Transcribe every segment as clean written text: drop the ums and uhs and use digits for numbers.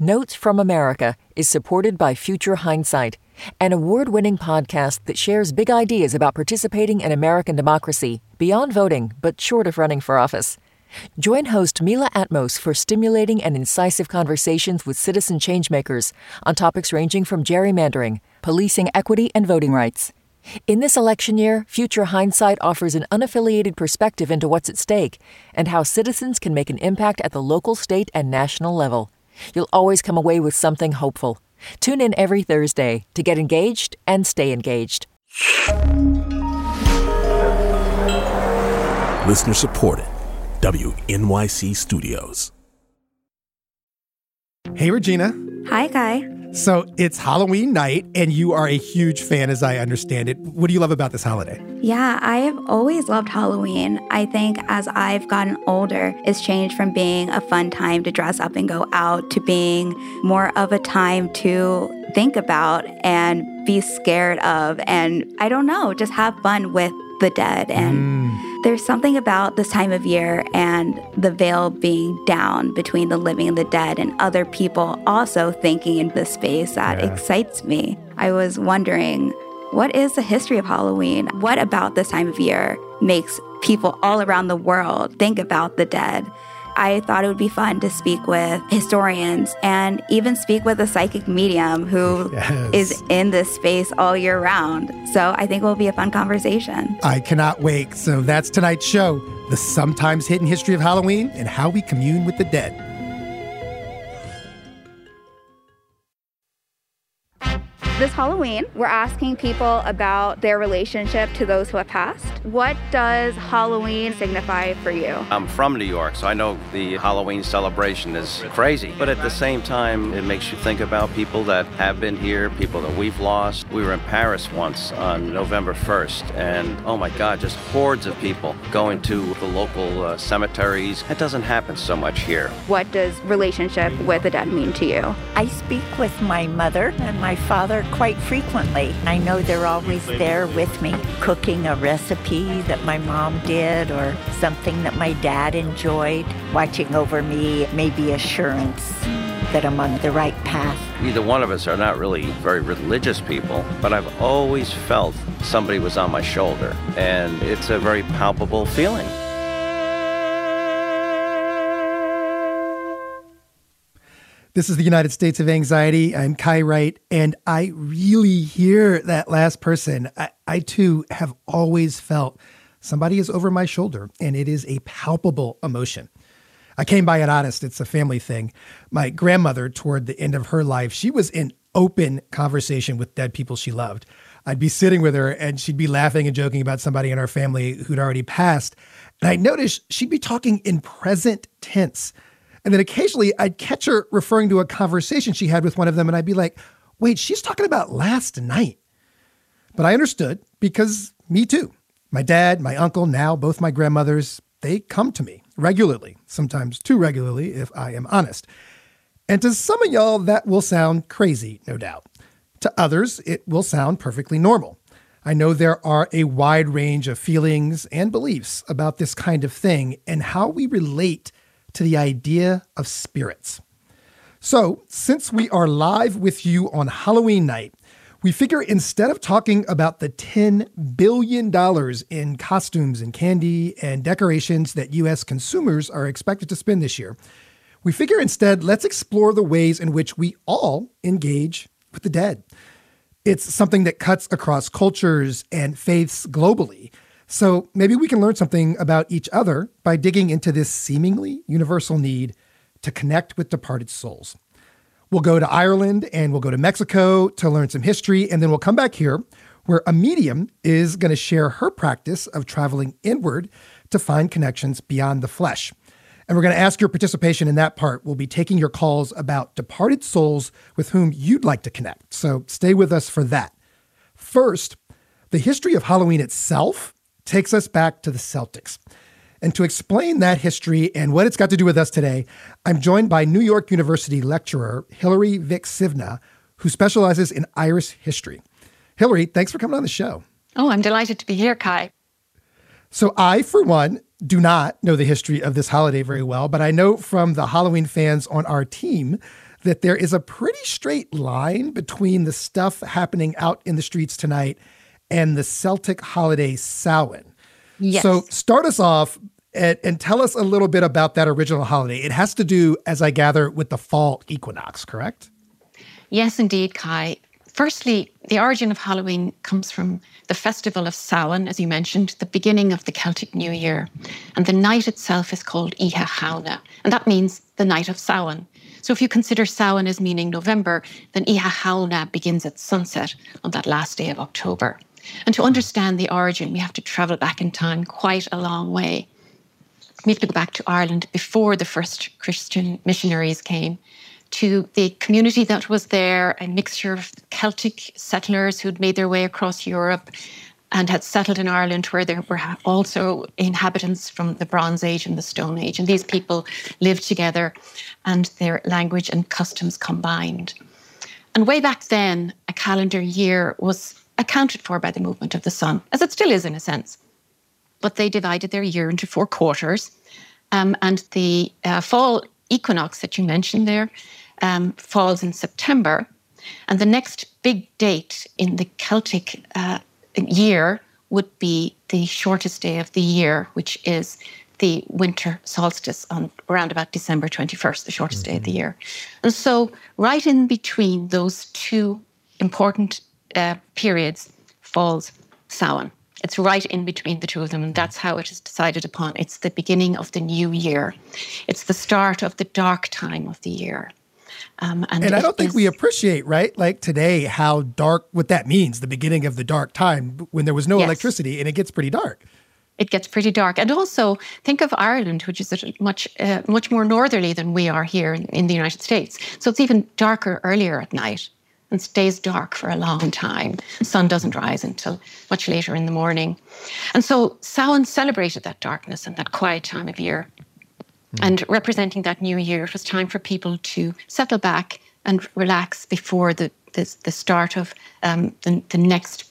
Notes from America is supported by Future Hindsight, an award-winning podcast that shares big ideas about participating in American democracy beyond voting, but short of running for office. Join host Mila Atmos for stimulating and incisive conversations with citizen changemakers on topics ranging from gerrymandering, policing equity, and voting rights. In this election year, Future Hindsight offers an unaffiliated perspective into what's at stake and how citizens can make an impact at the local, state, and national level. You'll always come away with something hopeful. Tune in every Thursday to get engaged and stay engaged. Listener supported. WNYC Studios. Hey, Regina. Hi, Kai. So it's Halloween night, and you are a huge fan, as I understand it. What do you love about this holiday? Yeah, I have always loved Halloween. I think as I've gotten older, it's changed from being a fun time to dress up and go out to being more of a time to think about and be scared of, and I don't know, just have fun with the dead. And there's something about this time of year and the veil being down between the living and the dead and other people also thinking in this space that excites me. I was wondering, what is the history of Halloween? What about this time of year makes people all around the world think about the dead? I thought it would be fun to speak with historians and even speak with a psychic medium who is in this space all year round. So I think it will be a fun conversation. I cannot wait. So that's tonight's show, The Sometimes Hidden History of Halloween and How We Commune with the Dead. This Halloween, we're asking people about their relationship to those who have passed. What does Halloween signify for you? I'm from New York, so I know the Halloween celebration is crazy. But at the same time, it makes you think about people that have been here, people that we've lost. We were in Paris once on November 1st, and oh my God, just hordes of people going to the local cemeteries. It doesn't happen so much here. What does relationship with the dead mean to you? I speak with my mother and my father quite frequently. I know they're always there with me, cooking a recipe that my mom did or something that my dad enjoyed, watching over me, maybe assurance that I'm on the right path. Either one of us are not really very religious people, but I've always felt somebody was on my shoulder, and it's a very palpable feeling. This is the United States of Anxiety. I'm Kai Wright, and I really hear that last person. I too have always felt somebody is over my shoulder, and it is a palpable emotion. I came by it honest. It's a family thing. My grandmother, toward the end of her life, she was in open conversation with dead people she loved. I'd be sitting with her, and she'd be laughing and joking about somebody in our family who'd already passed. And I'd notice she'd be talking in present tense. And then occasionally I'd catch her referring to a conversation she had with one of them, and I'd be like, wait, she's talking about last night. But I understood, because me too. My dad, my uncle, now both my grandmothers, they come to me regularly, sometimes too regularly, if I am honest. And to some of y'all, that will sound crazy, no doubt. To others, it will sound perfectly normal. I know there are a wide range of feelings and beliefs about this kind of thing and how we relate to the idea of spirits. So, since we are live with you on Halloween night, we figure instead of talking about the $10 billion in costumes and candy and decorations that U.S. consumers are expected to spend this year, we figure instead let's explore the ways in which we all engage with the dead. It's something that cuts across cultures and faiths globally. So maybe we can learn something about each other by digging into this seemingly universal need to connect with departed souls. We'll go to Ireland and we'll go to Mexico to learn some history, and then we'll come back here where a medium is going to share her practice of traveling inward to find connections beyond the flesh. And we're going to ask your participation in that part. We'll be taking your calls about departed souls with whom you'd like to connect. So stay with us for that. First, the history of Halloween itself takes us back to the Celtics. And to explain that history and what it's got to do with us today, I'm joined by New York University lecturer Hilary Vick-Sivna, who specializes in Irish history. Hilary, thanks for coming on the show. Oh, I'm delighted to be here, Kai. So I, for one, do not know the history of this holiday very well, but I know from the Halloween fans on our team that there is a pretty straight line between the stuff happening out in the streets tonight and the Celtic holiday Samhain. Yes. So start us off and tell us a little bit about that original holiday. It has to do, as I gather, with the fall equinox, correct? Yes, indeed, Kai. Firstly, the origin of Halloween comes from the festival of Samhain, as you mentioned, the beginning of the Celtic New Year. And the night itself is called Iha Hauna, and that means the night of Samhain. So if you consider Samhain as meaning November, then Iha Hauna begins at sunset on that last day of October. And to understand the origin, we have to travel back in time quite a long way. We have to go back to Ireland before the first Christian missionaries came, to the community that was there, a mixture of Celtic settlers who'd made their way across Europe and had settled in Ireland, where there were also inhabitants from the Bronze Age and the Stone Age. And these people lived together and their language and customs combined. And way back then, a calendar year was accounted for by the movement of the sun, as it still is in a sense. But they divided their year into 4 quarters. And the fall equinox that you mentioned there falls in September. And the next big date in the Celtic year would be the shortest day of the year, which is the winter solstice on around about December 21st, the shortest day of the year. And so right in between those two important periods falls Samhain. It's right in between the two of them, and that's how it is decided upon. It's the beginning of the new year. It's the start of the dark time of the year. And I don't think we appreciate, right, like today, how dark, what that means, the beginning of the dark time, when there was no electricity, and it gets pretty dark. It gets pretty dark. And also, think of Ireland, which is much more northerly than we are here in the United States. So it's even darker earlier at night and stays dark for a long time. The sun doesn't rise until much later in the morning. And so Samhain celebrated that darkness and that quiet time of year. And representing that new year, it was time for people to settle back and relax before the start of the next,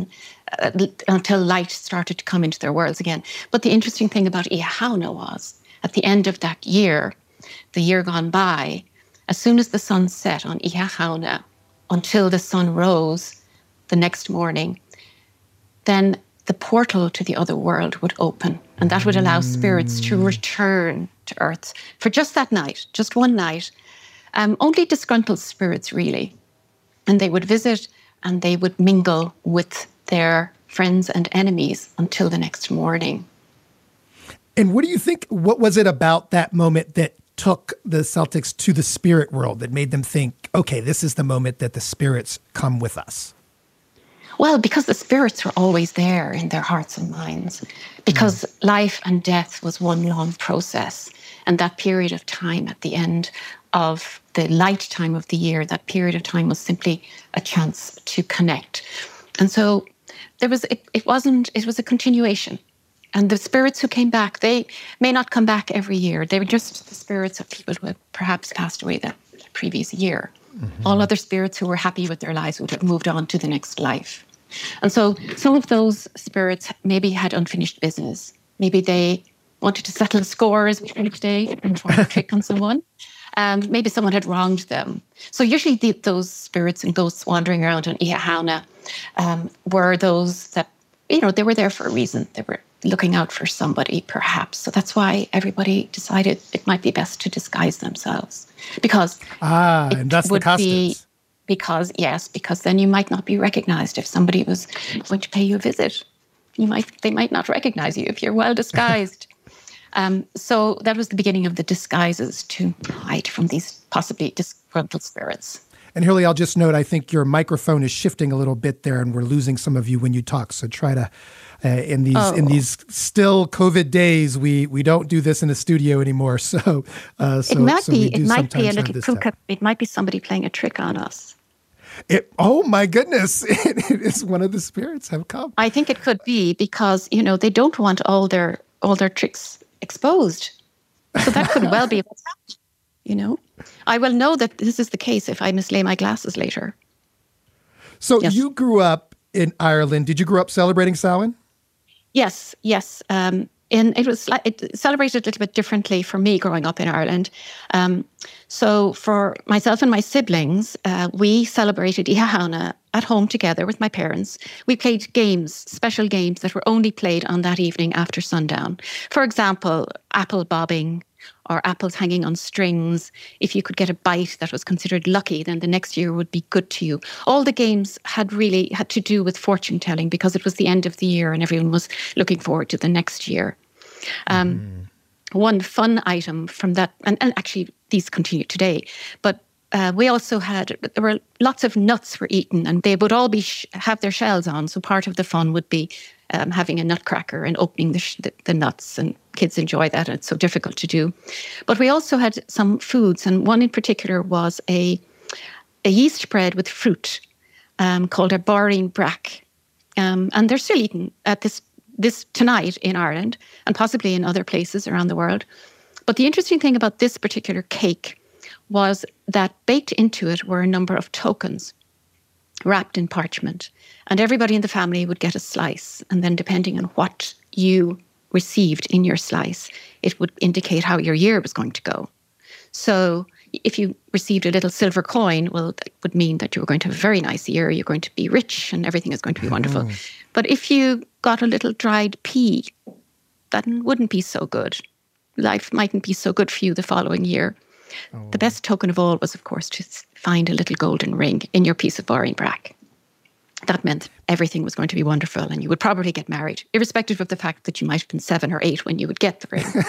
until light started to come into their worlds again. But the interesting thing about Iha Hauna was, at the end of that year, the year gone by, as soon as the sun set on Iha Hauna, until the sun rose the next morning, then the portal to the other world would open, and that would allow spirits to return to Earth for just that night, just one night. Only disgruntled spirits, really. And they would visit and they would mingle with their friends and enemies until the next morning. And what do you think, what was it about that moment that took the Celtics to the spirit world that made them think, okay, this is the moment that the spirits come with us? Well, because the spirits were always there in their hearts and minds, because life and death was one long process. And that period of time at the end of the light time of the year, that period of time was simply a chance to connect. And so it was a continuation. And the spirits who came back, they may not come back every year. They were just the spirits of people who had perhaps passed away the previous year. All other spirits who were happy with their lives would have moved on to the next life. And so some of those spirits maybe had unfinished business. Maybe they wanted to settle a score, as we say today, and try to trick on someone. Maybe someone had wronged them. So usually those spirits and ghosts wandering around on Iha Hauna were those that, they were there for a reason. They were looking out for somebody, perhaps. So that's why everybody decided it might be best to disguise themselves. Because and that's the costumes. Because then you might not be recognized if somebody was going to pay you a visit. They might not recognize you if you're well disguised. So that was the beginning of the disguises to hide from these possibly disgruntled spirits. And Hurley, I'll just note, I think your microphone is shifting a little bit there, and we're losing some of you when you talk. So try to, in these still COVID days, we don't do this in a studio anymore. So it might be a little crook. It might be somebody playing a trick on us. Oh my goodness! It is one of the spirits have come. I think it could be because they don't want all their tricks exposed. So that could well be what's happening. I will know that this is the case if I mislay my glasses later. So You grew up in Ireland. Did you grow up celebrating Samhain? Yes. it celebrated a little bit differently for me growing up in Ireland. So for myself and my siblings, we celebrated Oíche Chathaoirne at home together with my parents. We played games, special games that were only played on that evening after sundown. For example, apple bobbing, or apples hanging on strings. If you could get a bite that was considered lucky, then the next year would be good to you. All the games had to do with fortune telling because it was the end of the year and everyone was looking forward to the next year. One fun item from that, and actually these continue today, but we also there were lots of nuts were eaten and they would all have their shells on. So part of the fun would be having a nutcracker and opening the nuts, and kids enjoy that, and it's so difficult to do. But we also had some foods, and one in particular was a yeast bread with fruit called a Báirín Brac. And they're still eaten at this tonight in Ireland and possibly in other places around the world. But the interesting thing about this particular cake was that baked into it were a number of tokens wrapped in parchment. And everybody in the family would get a slice. And then depending on what you received in your slice, it would indicate how your year was going to go. So if you received a little silver coin, well, that would mean that you were going to have a very nice year. You're going to be rich and everything is going to be wonderful. But if you got a little dried pea, that wouldn't be so good. Life mightn't be so good for you the following year. The best token of all was, of course, to find a little golden ring in your piece of Báirín Brac. That meant everything was going to be wonderful and you would probably get married, irrespective of the fact that you might have been 7 or 8 when you would get the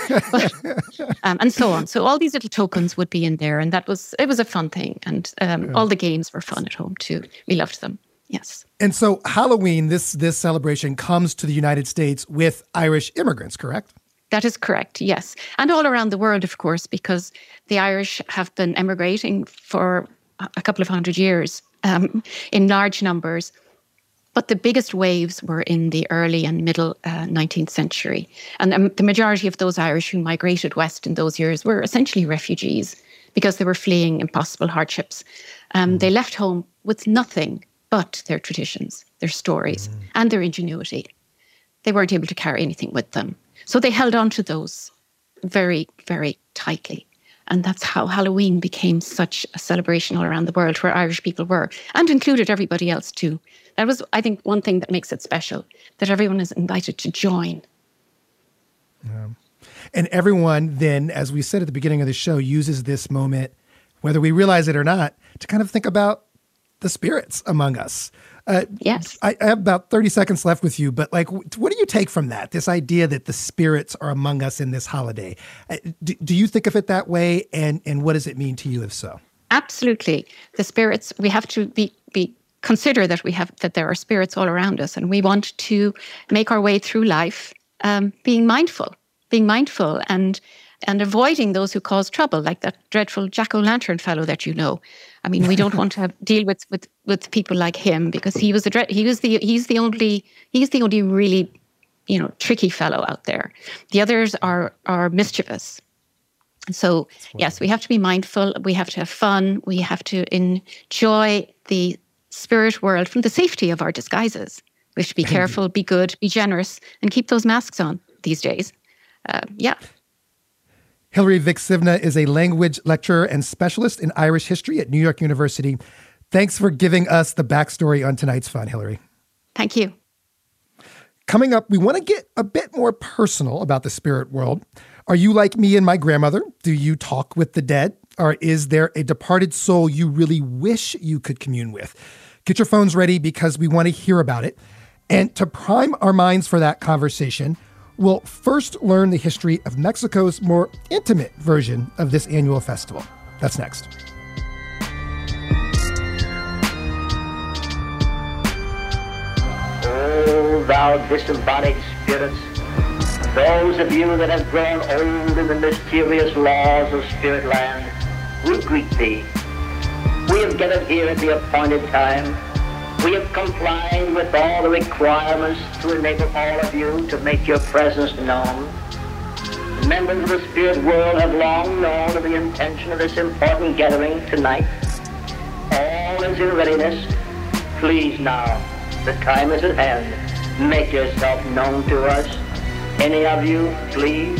ring. And so on. So all these little tokens would be in there, and it was a fun thing. And all the games were fun at home too. We loved them. Yes. And so Halloween, this celebration comes to the United States with Irish immigrants, correct? That is correct, yes. And all around the world, of course, because the Irish have been emigrating for a couple of 100 years in large numbers. But the biggest waves were in the early and middle 19th century. And the majority of those Irish who migrated west in those years were essentially refugees because they were fleeing impossible hardships. They left home with nothing but their traditions, their stories, and their ingenuity. They weren't able to carry anything with them. So they held on to those very, very tightly. And that's how Halloween became such a celebration all around the world where Irish people were, and included everybody else too. That was, I think, one thing that makes it special, that everyone is invited to join. And everyone then, as we said at the beginning of the show, uses this moment, whether we realize it or not, to kind of think about the spirits among us. Yes. I have about 30 seconds left with you, but what do you take from that? This idea that the spirits are among us in this holiday. Do you think of it that way? And what does it mean to you if so? Absolutely. The spirits, we have to consider that there are spirits all around us, and we want to make our way through life being mindful and avoiding those who cause trouble, like that dreadful Jack-o'-lantern fellow that you know. I mean, we don't want to deal with people like him because he's the only really, tricky fellow out there. The others are mischievous. So yes, we have to be mindful. We have to have fun. We have to enjoy the spirit world from the safety of our disguises. We should be careful, be good, be generous, and keep those masks on these days. Hilary Viksivna is a language lecturer and specialist in Irish history at New York University. Thanks for giving us the backstory on tonight's fun, Hilary. Thank you. Coming up, we want to get a bit more personal about the spirit world. Are you like me and my grandmother? Do you talk with the dead? Or is there a departed soul you really wish you could commune with? Get your phones ready because we want to hear about it. And to prime our minds for that conversation, we'll first learn the history of Mexico's more intimate version of this annual festival. That's next. Oh, thou disembodied spirits, those of you that have grown old in the mysterious laws of spirit land, we greet thee. We have gathered here at the appointed time. We have complied with all the requirements to enable all of you to make your presence known. Members of the spirit world have long known of the intention of this important gathering tonight. All is in readiness. Please now, the time is at hand. Make yourself known to us. Any of you, please?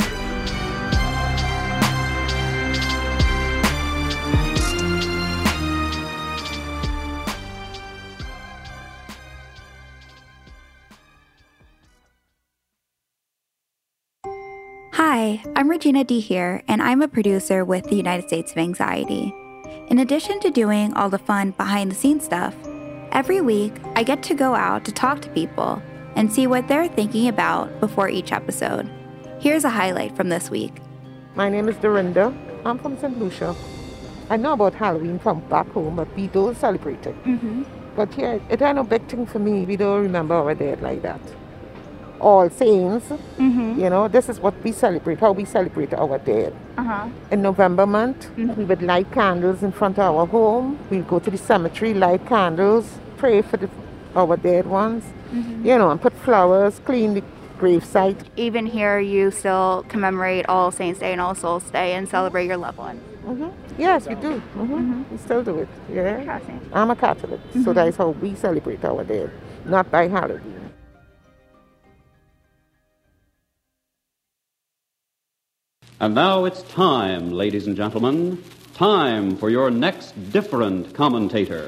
Hi, I'm Regina D. here, and I'm a producer with the United States of Anxiety. In addition to doing all the fun behind-the-scenes stuff, every week I get to go out to talk to people and see what they're thinking about before each episode. Here's a highlight from this week. My name is Dorinda. I'm from St. Lucia. I know about Halloween from back home, but we don't celebrate it. But here, it ain't no big thing for me. We don't remember our dead like that. All Saints, you know, this is what we celebrate, how we celebrate our dead. In November month, we would light candles in front of our home. We'd go to the cemetery, light candles, pray for our dead ones, you know, and put flowers, clean the gravesite. Even here, you still commemorate All Saints Day and All Souls Day and celebrate your loved ones. Yes, we do. We still do it. Yeah. I'm a Catholic, so that's how we celebrate our dead, not by Halloween. And now it's time, ladies and gentlemen, time for your next different commentator.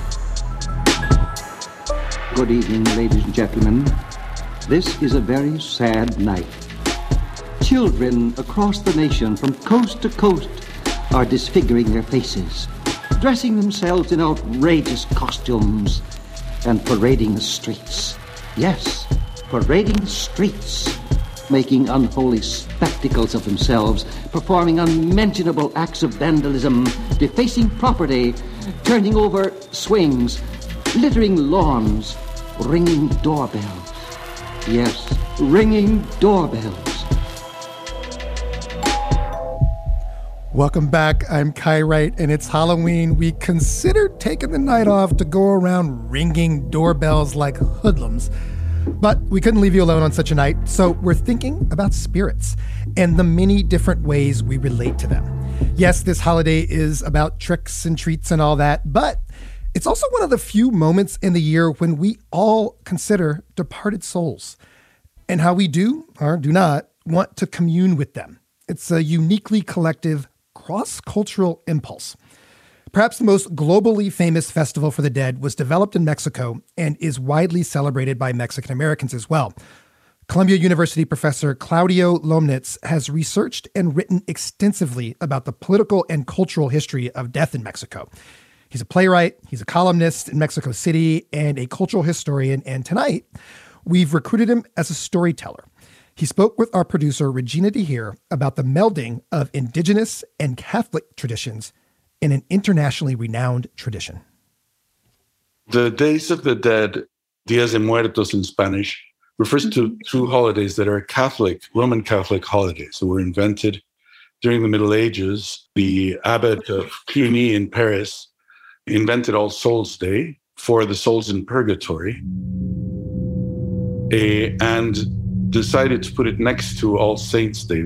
Good evening, ladies and gentlemen. This is a very sad night. Children across the nation from coast to coast are disfiguring their faces, dressing themselves in outrageous costumes, and parading the streets. Yes, parading the streets, making unholy spectacles of themselves, performing unmentionable acts of vandalism, defacing property, turning over swings, littering lawns, ringing doorbells. Yes, ringing doorbells. Welcome back. I'm Kai Wright, and it's Halloween. We considered taking the night off to go around ringing doorbells like hoodlums. But we couldn't leave you alone on such a night, so we're thinking about spirits and the many different ways we relate to them. Yes, this holiday is about tricks and treats and all that, but it's also one of the few moments in the year when we all consider departed souls and how we do or do not want to commune with them. It's a uniquely collective, cross-cultural impulse. Perhaps the most globally famous festival for the dead was developed in Mexico and is widely celebrated by Mexican Americans as well. Columbia University professor Claudio Lomnitz has researched and written extensively about the political and cultural history of death in Mexico. He's a playwright, he's a columnist in Mexico City, and a cultural historian. And tonight, we've recruited him as a storyteller. He spoke with our producer, Regina De Heer, about the melding of indigenous and Catholic traditions in an internationally renowned tradition. The Days of the Dead, Días de Muertos in Spanish, refers to two holidays that are Catholic, Roman Catholic holidays. So were invented during the Middle Ages. The abbot of Cluny in Paris invented All Souls Day for the souls in purgatory and decided to put it next to All Saints Day.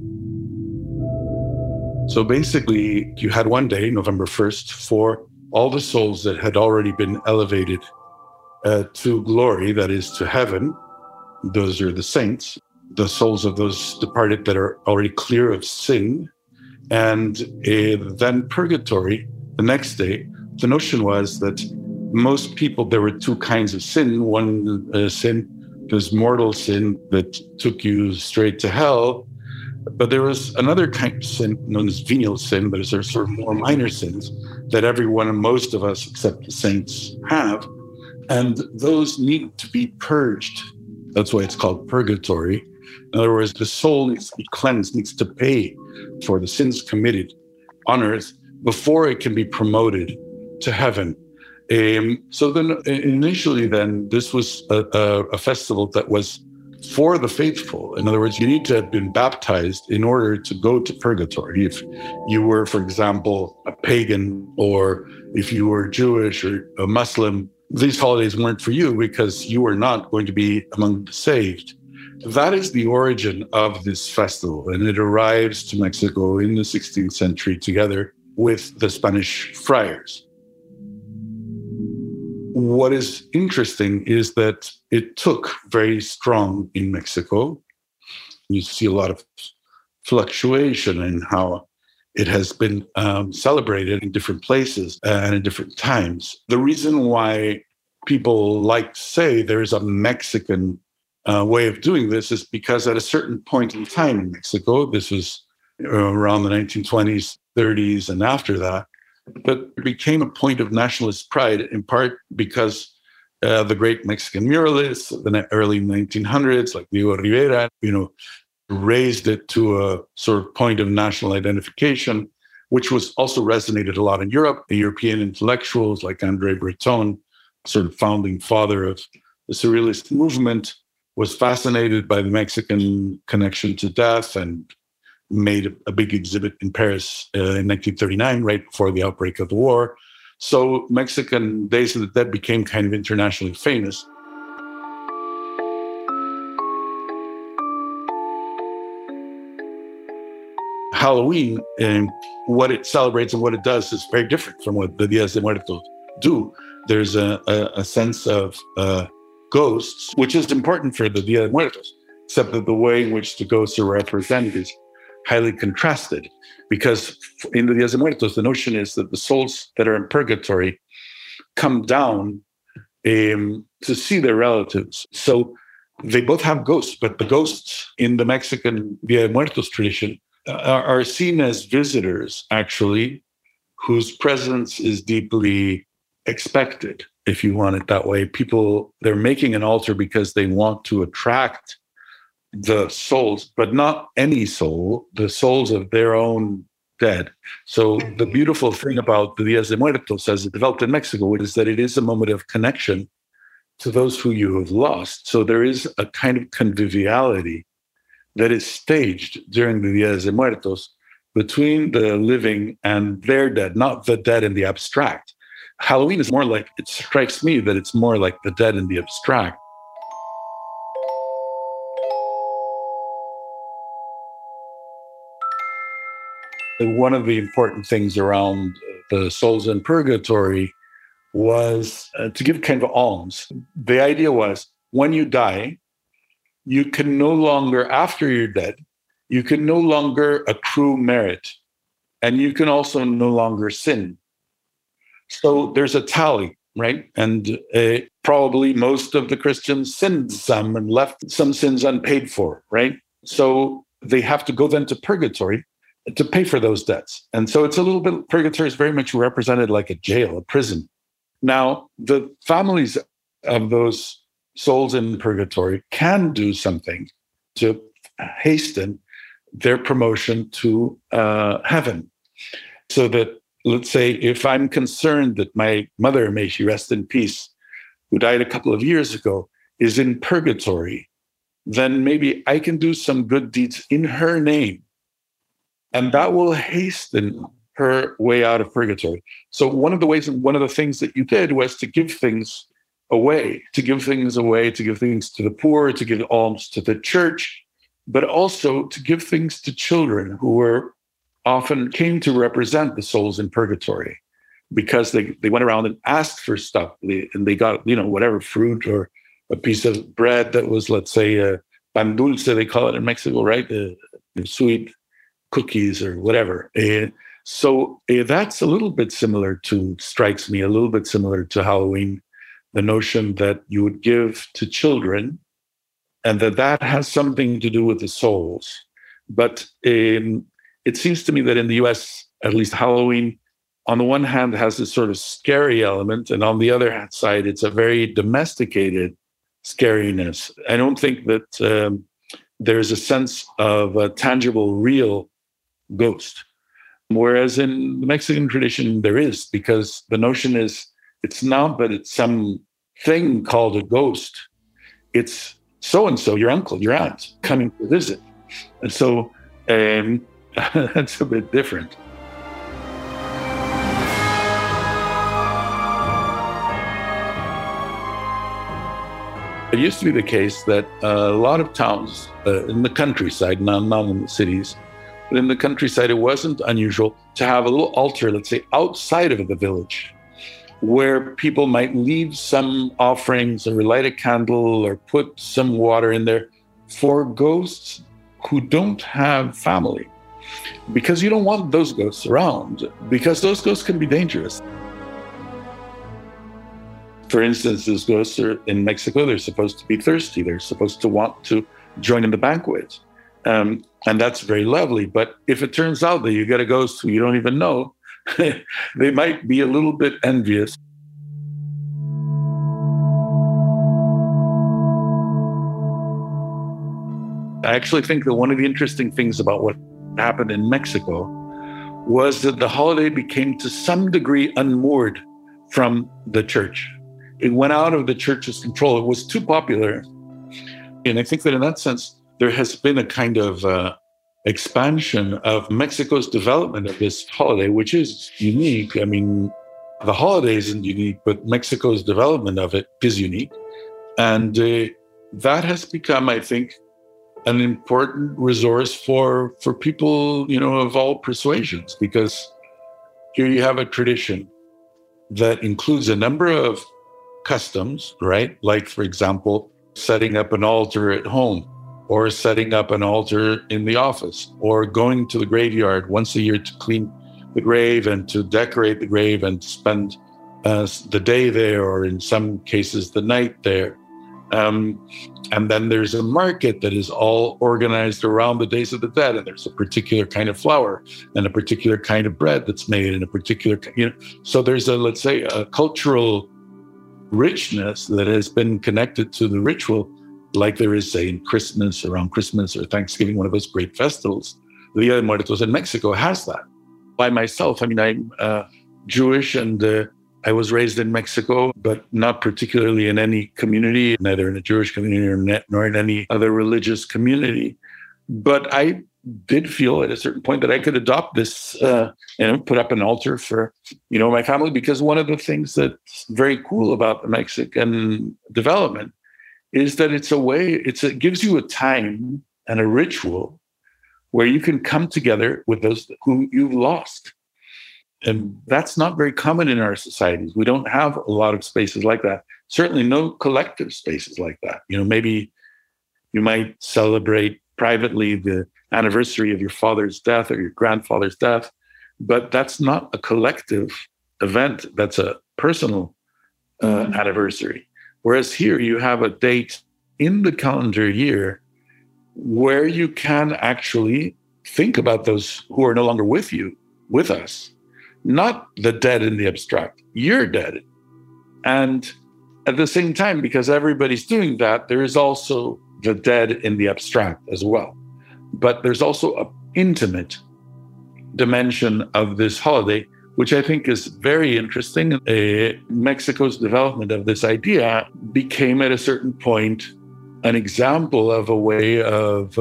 So basically, you had one day, November 1st, for all the souls that had already been elevated to glory, that is, to heaven. Those are the saints, the souls of those departed that are already clear of sin. And then purgatory, the next day. The notion was that most people, there were two kinds of sin. One sin was mortal sin that took you straight to hell. But there was another kind of sin known as venial sin, but it's sort of more minor sins that everyone and most of us, except the saints, have. And those need to be purged. That's why it's called purgatory. In other words, the soul needs to be cleansed, needs to pay for the sins committed on earth before it can be promoted to heaven. So then initially then, this was a festival that was for the faithful. In other words, you need to have been baptized in order to go to purgatory. If you were, for example, a pagan, or if you were Jewish or a Muslim, these holidays weren't for you because you were not going to be among the saved. That is the origin of this festival, and it arrives to Mexico in the 16th century together with the Spanish friars. What is interesting is that it took very strong in Mexico You see a lot of fluctuation in how it has been celebrated in different places and in different times. The reason why people like to say there's a Mexican way of doing this is because at a certain point in time in Mexico, this was around the 1920s, 30s, and after that, but it became a point of nationalist pride, in part because the great Mexican muralists in the early 1900s, like Diego Rivera, raised it to a sort of point of national identification, which was also resonated a lot in Europe. The European intellectuals like André Breton, sort of founding father of the Surrealist movement, was fascinated by the Mexican connection to death and made a big exhibit in Paris in 1939, right before the outbreak of the war. So Mexican Days of the Dead became kind of internationally famous. Halloween and what it celebrates and what it does is very different from what the Días de Muertos do. There's a sense of ghosts, which is important for the Dia de Muertos, except that the way in which the ghosts are represented is highly contrasted. Because in the Días de Muertos, the notion is that the souls that are in purgatory come down to see their relatives. So they both have ghosts, but the ghosts in the Mexican Dia de Muertos tradition are seen as visitors, actually, whose presence is deeply expected, if you want it that way. People, they're making an altar because they want to attract the souls, but not any soul, the souls of their own dead. So the beautiful thing about the Días de Muertos, as it developed in Mexico, is that it is a moment of connection to those who you have lost. So there is a kind of conviviality that is staged during the Días de Muertos between the living and their dead, not the dead in the abstract. Halloween is more like, it strikes me that it's more like the dead in the abstract. And one of the important things around the souls in purgatory was to give kind of alms. The idea was when you die, you can no longer, after you're dead, you can no longer accrue merit, and you can also no longer sin. So there's a tally, right? And probably most of the Christians sinned some and left some sins unpaid for, right? So they have to go then to purgatory to pay for those debts. And so it's a little bit, purgatory is very much represented like a jail, a prison. Now, the families of those souls in purgatory can do something to hasten their promotion to heaven. So that, let's say, if I'm concerned that my mother, may she rest in peace, who died a couple of years ago, is in purgatory, then maybe I can do some good deeds in her name, and that will hasten her way out of purgatory. So one of the ways and one of the things that you did was to give things away, to give things to the poor, to give alms to the church, but also to give things to children who were often came to represent the souls in purgatory, because they went around and asked for stuff. And they got, whatever fruit or a piece of bread that was, let's say, pan dulce, they call it in Mexico, right? Sweet cookies or whatever. So that's a little bit similar to, strikes me, a little bit similar to Halloween, the notion that you would give to children and that has something to do with the souls. But it seems to me that in the US, at least Halloween, on the one hand, has this sort of scary element, and on the other side, it's a very domesticated scariness. I don't think that there's a sense of a tangible, real ghost. Whereas in the Mexican tradition, there is, because the notion is, it's not that it's some thing called a ghost. It's so-and-so, your uncle, your aunt, coming to visit. And so that's a bit different. It used to be the case that a lot of towns in the countryside, not in the cities, but in the countryside, it wasn't unusual to have a little altar, let's say, outside of the village, where people might leave some offerings or light a candle or put some water in there for ghosts who don't have family, because you don't want those ghosts around, because those ghosts can be dangerous. For instance, those ghosts are in Mexico, they're supposed to be thirsty. They're supposed to want to join in the banquet. And that's very lovely. But if it turns out that you get a ghost who you don't even know, they might be a little bit envious. I actually think that one of the interesting things about what happened in Mexico was that the holiday became to some degree unmoored from the church. It went out of the church's control. It was too popular. And I think that in that sense, there has been a kind of expansion of Mexico's development of this holiday, which is unique. I mean, the holiday isn't unique, but Mexico's development of it is unique. And that has become, I think, an important resource for people, of all persuasions, because here you have a tradition that includes a number of customs, right? Like, for example, setting up an altar at home, or setting up an altar in the office, or going to the graveyard once a year to clean the grave and to decorate the grave and spend the day there, or in some cases, the night there. And then there's a market that is all organized around the Days of the Dead, and there's a particular kind of flour and a particular kind of bread that's made in a particular, so there's let's say, a cultural richness that has been connected to the ritual, like there is, say, in Christmas, around Christmas or Thanksgiving, one of those great festivals. Dia de Muertos in Mexico has that. By myself, I mean, I'm Jewish, and I was raised in Mexico, but not particularly in any community, neither in a Jewish community nor in any other religious community. But I did feel at a certain point that I could adopt this, put up an altar for, my family, because one of the things that's very cool about the Mexican development is that it gives you a time and a ritual where you can come together with those who you've lost. And that's not very common in our societies. We don't have a lot of spaces like that. Certainly no collective spaces like that. Maybe you might celebrate privately the anniversary of your father's death or your grandfather's death, but that's not a collective event. That's a personal anniversary. Whereas here you have a date in the calendar year where you can actually think about those who are no longer with us. Not the dead in the abstract. You're dead. And at the same time, because everybody's doing that, there is also the dead in the abstract as well. But there's also an intimate dimension of this holiday, which I think is very interesting. Mexico's development of this idea became at a certain point an example of a way of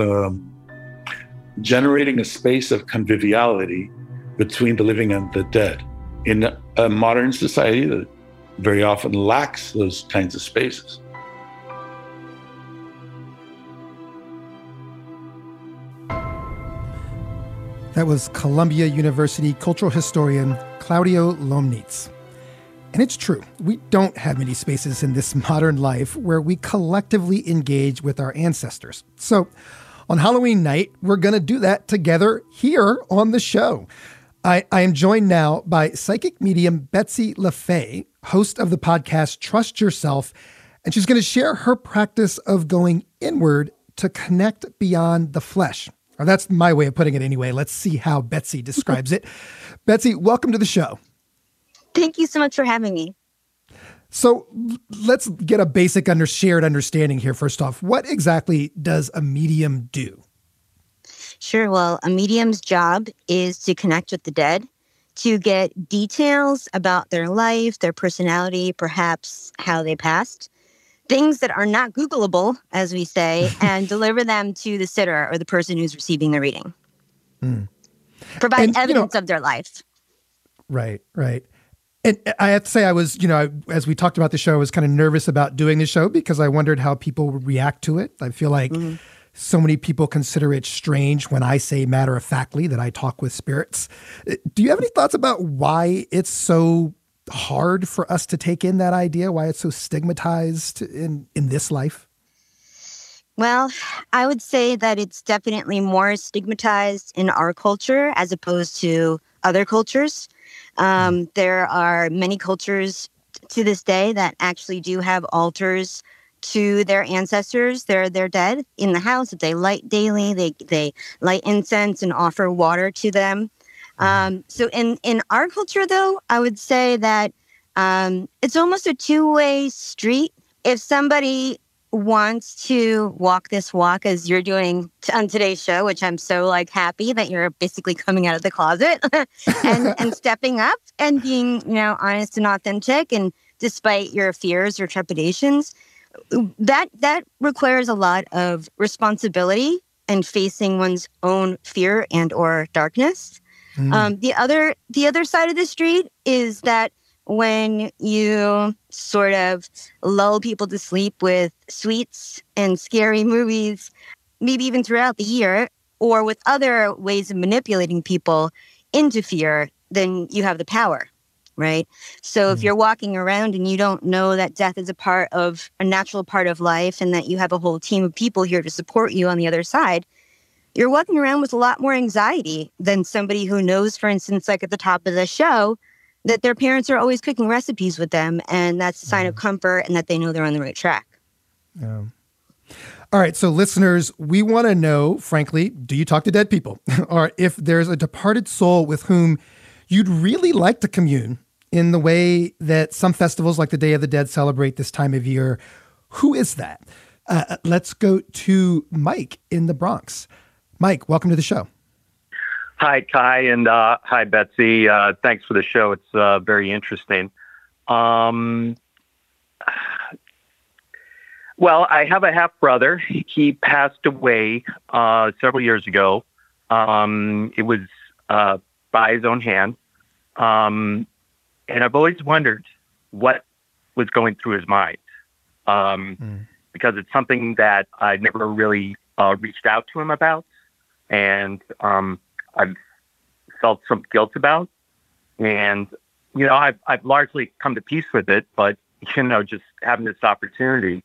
generating a space of conviviality between the living and the dead in a modern society that very often lacks those kinds of spaces. That was Columbia University cultural historian Claudio Lomnitz. And it's true, we don't have many spaces in this modern life where we collectively engage with our ancestors. So on Halloween night, we're going to do that together here on the show. I am joined now by psychic medium Betsy LaFay, host of the podcast Trust Yourself, and she's going to share her practice of going inward to connect beyond the flesh. Or that's my way of putting it anyway. Let's see how Betsy describes it. Betsy, welcome to the show. Thank you so much for having me. So let's get a basic shared understanding here first off. What exactly does a medium do? Sure. Well, a medium's job is to connect with the dead, to get details about their life, their personality, perhaps how they passed, things that are not Googleable, as we say, and deliver them to the sitter or the person who's receiving the reading. Provide evidence of their life. Right. And I have to say, I was, as we talked about the show, I was kind of nervous about doing the show because I wondered how people would react to it. I feel like so many people consider it strange when I say matter-of-factly that I talk with spirits. Do you have any thoughts about why it's so hard for us to take in that idea, why it's so stigmatized in this life? Well, I would say that it's definitely more stigmatized in our culture as opposed to other cultures. There are many cultures to this day that actually do have altars to their ancestors. They're dead in the house that they light daily. They light incense and offer water to them. So in our culture, though, I would say that it's almost a two-way street. If somebody wants to walk this walk as you're doing on today's show, which I'm so happy that you're basically coming out of the closet and stepping up and being, honest and authentic, and despite your fears or trepidations, that requires a lot of responsibility and facing one's own fear and or darkness. The other side of the street is that when you sort of lull people to sleep with sweets and scary movies, maybe even throughout the year, or with other ways of manipulating people into fear, then you have the power, right? So if you're walking around and you don't know that death is a natural part of life, and that you have a whole team of people here to support you on the other side, you're walking around with a lot more anxiety than somebody who knows, for instance, at the top of the show, that their parents are always cooking recipes with them, and that's a sign of comfort and that they know they're on the right track. Yeah. All right, so listeners, we want to know, frankly, do you talk to dead people? Or if there's a departed soul with whom you'd really like to commune in the way that some festivals like the Day of the Dead celebrate this time of year, who is that? Let's go to Mike in the Bronx. Mike, welcome to the show. Hi, Kai, and hi, Betsy. Thanks for the show. It's very interesting. Well, I have a half-brother. He passed away several years ago. It was by his own hand. And I've always wondered what was going through his mind, because it's something that I never really reached out to him about. And I've felt some guilt about, and I've largely come to peace with it. But just having this opportunity,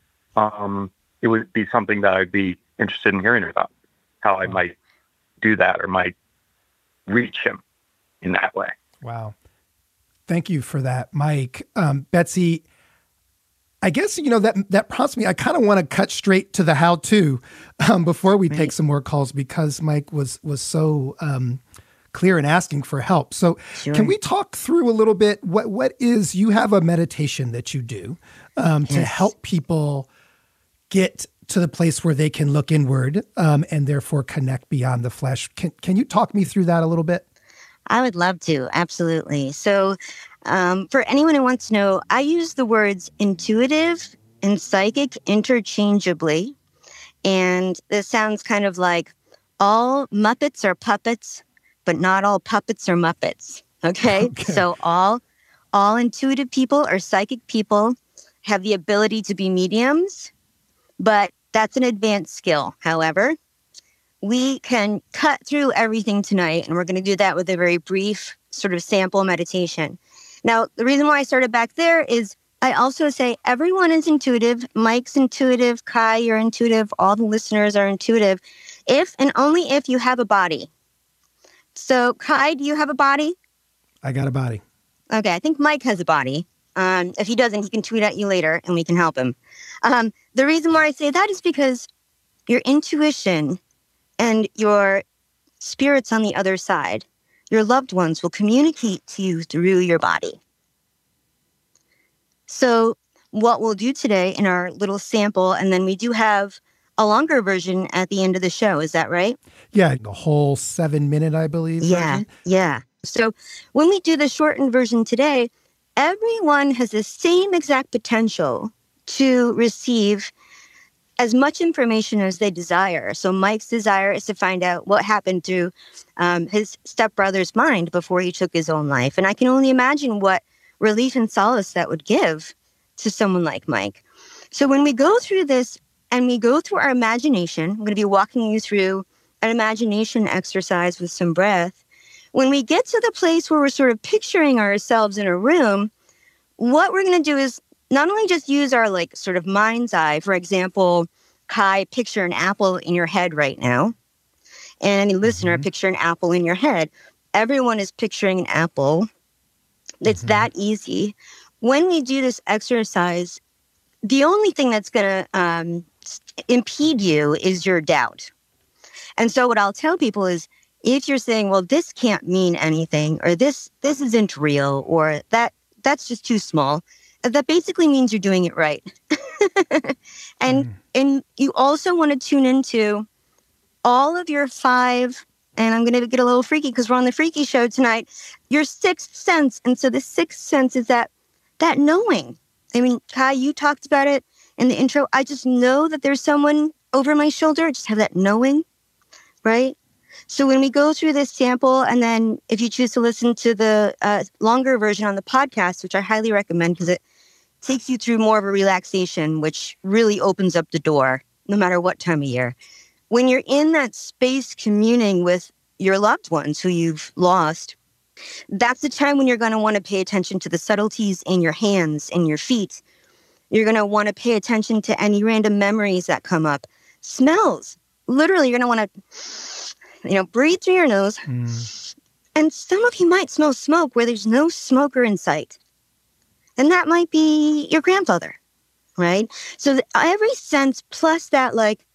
it would be something that I'd be interested in hearing about, how I might do that or might reach him in that way. Wow, thank you for that, Mike. Betsy, I guess that prompts me. I kind of want to cut straight to the how-to before we take some more calls, because Mike was so clear in asking for help. So Can we talk through a little bit? What is, you have a meditation that you do to help people get to the place where they can look inward and therefore connect beyond the flesh. Can you talk me through that a little bit? I would love to. Absolutely. So for anyone who wants to know, I use the words intuitive and psychic interchangeably. And this sounds kind of like all Muppets are puppets, but not all puppets are Muppets. Okay? So all intuitive people or psychic people have the ability to be mediums, but that's an advanced skill. However, we can cut through everything tonight, and we're going to do that with a very brief sort of sample meditation. Now, the reason why I started back there is I also say everyone is intuitive. Mike's intuitive. Kai, you're intuitive. All the listeners are intuitive. If and only if you have a body. So, Kai, do you have a body? I got a body. Okay, I think Mike has a body. If he doesn't, he can tweet at you later, and we can help him. The reason why I say that is because your intuition and your spirits on the other side, your loved ones, will communicate to you through your body. So what we'll do today in our little sample, and then we do have a longer version at the end of the show. Is that right? Yeah, the whole 7-minute, I believe. Yeah. So when we do the shortened version today, everyone has the same exact potential to receive as much information as they desire. So Mike's desire is to find out what happened through his stepbrother's mind before he took his own life. And I can only imagine what relief and solace that would give to someone like Mike. So when we go through this and we go through our imagination, I'm going to be walking you through an imagination exercise with some breath. When we get to the place where we're sort of picturing ourselves in a room, what we're going to do is not only just use our sort of mind's eye. For example, Kai, picture an apple in your head right now. And any listener, picture an apple in your head. Everyone is picturing an apple. It's that easy. When we do this exercise, the only thing that's going to impede you is your doubt. And so what I'll tell people is, if you're saying, well, this can't mean anything, or this isn't real, or that's just too small, that basically means you're doing it right. And you also want to tune into all of your 5, and I'm going to get a little freaky because we're on the Freaky Show tonight, your 6th sense. And so the 6th sense is that knowing. I mean, Kai, you talked about it in the intro. I just know that there's someone over my shoulder. I just have that knowing, right? So when we go through this sample, and then if you choose to listen to the longer version on the podcast, which I highly recommend because it takes you through more of a relaxation, which really opens up the door, no matter what time of year. When you're in that space communing with your loved ones who you've lost, that's the time when you're going to want to pay attention to the subtleties in your hands and your feet. You're going to want to pay attention to any random memories that come up. Smells. Literally, you're going to want to, breathe through your nose. And some of you might smell smoke where there's no smoker in sight. And that might be your grandfather, right? So every sense plus that, like,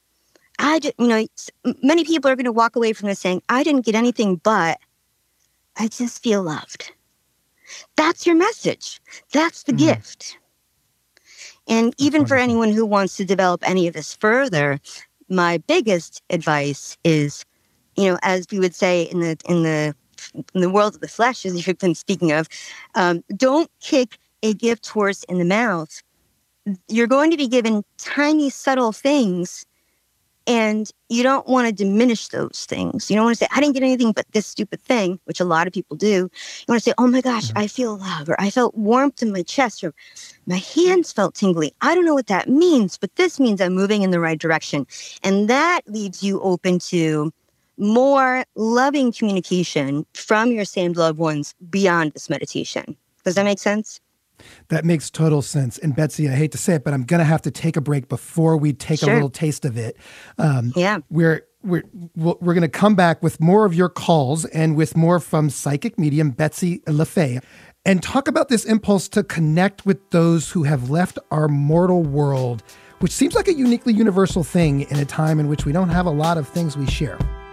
many people are going to walk away from this saying, I didn't get anything, but I just feel loved. That's your message. That's the gift. And even for anyone who wants to develop any of this further, my biggest advice is, as we would say in the world of the flesh, as you've been speaking of, don't kick a gift horse in the mouth. You're going to be given tiny, subtle things, and you don't want to diminish those things. You don't want to say, I didn't get anything but this stupid thing, which a lot of people do. You want to say, oh my gosh, I feel love, or I felt warmth in my chest, or my hands felt tingly. I don't know what that means, but this means I'm moving in the right direction. And that leaves you open to more loving communication from your same loved ones beyond this meditation. Does that make sense? That makes total sense. And Betsy, I hate to say it, but I'm going to have to take a break before we take a little taste of it. We're going to come back with more of your calls and with more from psychic medium Betsy LaFay, and talk about this impulse to connect with those who have left our mortal world, which seems like a uniquely universal thing in a time in which we don't have a lot of things we share.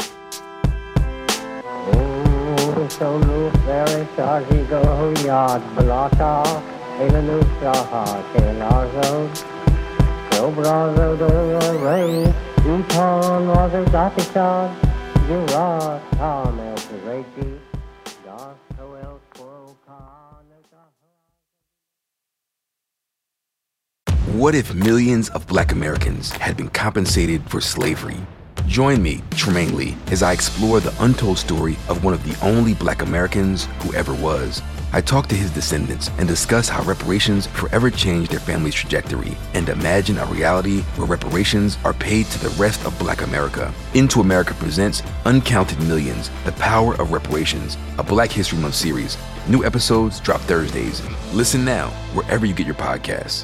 What if millions of Black Americans had been compensated for slavery? Join me, Tremaine Lee, as I explore the untold story of one of the only Black Americans who ever was. I talk to his descendants and discuss how reparations forever changed their family's trajectory, and imagine a reality where reparations are paid to the rest of Black America. Into America presents Uncounted Millions, The Power of Reparations, a Black History Month series. New episodes drop Thursdays. Listen now, wherever you get your podcasts.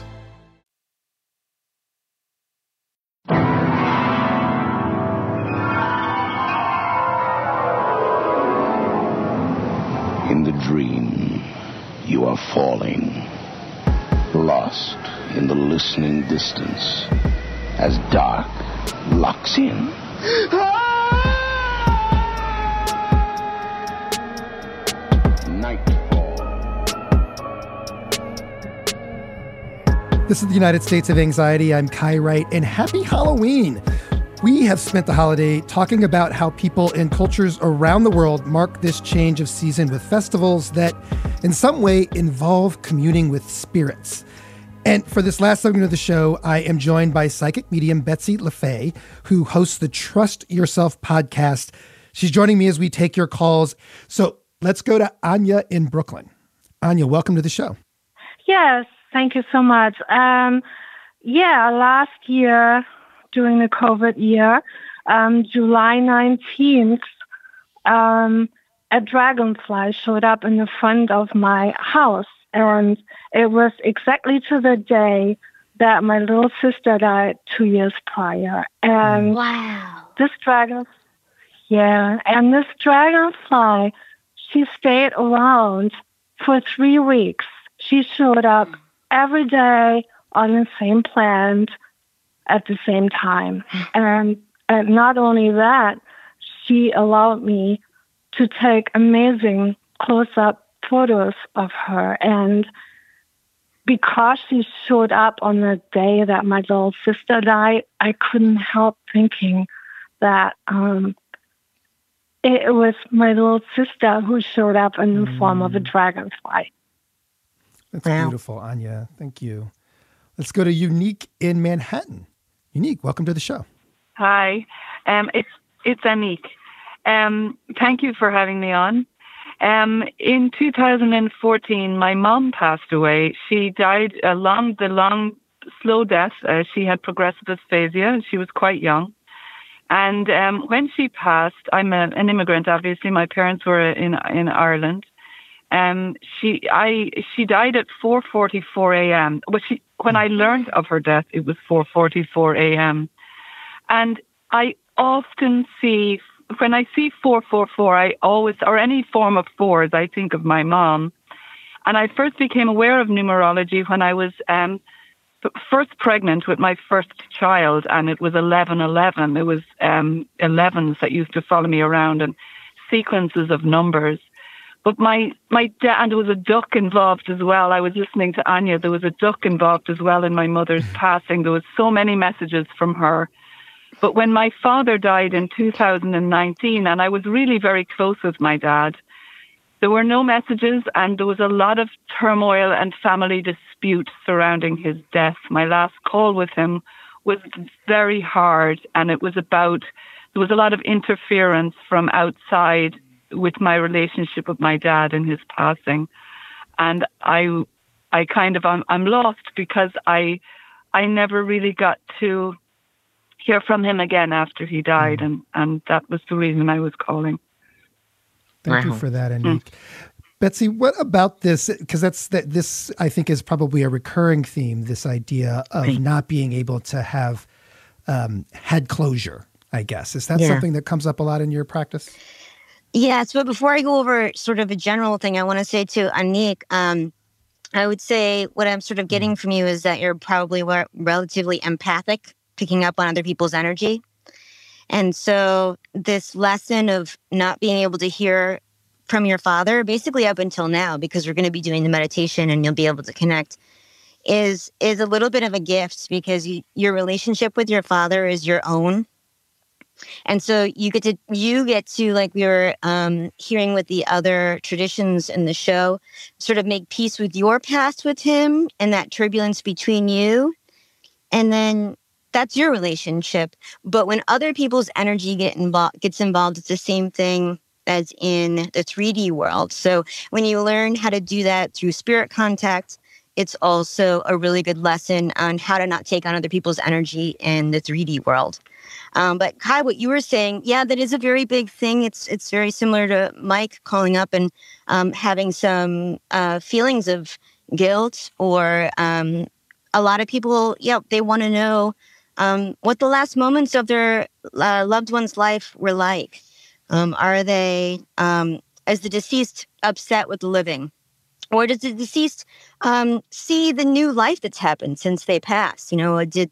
In the dream, you are falling, lost in the listening distance, as dark locks in. Nightfall. This is the United States of Anxiety. I'm Kai Wright, and happy Halloween. We have spent the holiday talking about how people in cultures around the world mark this change of season with festivals that in some way involve communing with spirits. And for this last segment of the show, I am joined by psychic medium Betsy LaFay, who hosts the Trust Yourself podcast. She's joining me as we take your calls. So let's go to Anya in Brooklyn. Anya, welcome to the show. Yes, thank you so much. Last year, during the COVID year, July 19th, a dragonfly showed up in the front of my house. And it was exactly to the day that my little sister died 2 years prior. And this dragonfly, she stayed around for 3 weeks. She showed up every day on the same plant at the same time. And not only that, she allowed me to take amazing close-up photos of her. And because she showed up on the day that my little sister died, I couldn't help thinking that it was my little sister who showed up in the form of a dragonfly. That's beautiful, Anya. Thank you. Let's go to Unique in Manhattan. Unique, welcome to the show. Hi, it's Anique. Thank you for having me on. In 2014, my mom passed away. She died the long, slow death. She had progressive dysphagia. She was quite young. And when she passed, I'm an immigrant, obviously. My parents were in Ireland. She died at 4:44 a.m. When I learned of her death, it was 4:44 a.m. And I often see, when I see 444, I always, or any form of fours, I think of my mom. And I first became aware of numerology when I was first pregnant with my first child, and it was 1111. It was 11s that used to follow me around and sequences of numbers. But my dad, and there was a duck involved as well. I was listening to Anya. There was a duck involved as well in my mother's passing. There was so many messages from her. But when my father died in 2019, and I was really very close with my dad, there were no messages, and there was a lot of turmoil and family dispute surrounding his death. My last call with him was very hard, and there was a lot of interference from outside with my relationship with my dad and his passing. And I'm lost because I never really got to hear from him again after he died, and that was the reason I was calling. Thank you for that, Anique. Betsy, what about this? Because this I think is probably a recurring theme, this idea of not being able to have head closure, I guess. Is that something that comes up a lot in your practice? Yeah, so before I go over sort of a general thing, I want to say to Anique, I would say what I'm sort of getting from you is that you're probably relatively empathic, picking up on other people's energy. And so this lesson of not being able to hear from your father, basically up until now, because we're going to be doing the meditation and you'll be able to connect, is a little bit of a gift, because your relationship with your father is your own. And so you get to, like we were hearing with the other traditions in the show, sort of make peace with your past with him and that turbulence between you. And then that's your relationship. But when other people's energy gets involved, it's the same thing as in the 3D world. So when you learn how to do that through spirit contact, it's also a really good lesson on how to not take on other people's energy in the 3D world. But Kai, what you were saying, that is a very big thing. It's very similar to Mike calling up and having some feelings of guilt, or a lot of people, they want to know what the last moments of their loved one's life were like. Are they, is the deceased upset with the living? Or does the deceased see the new life that's happened since they passed? You know, does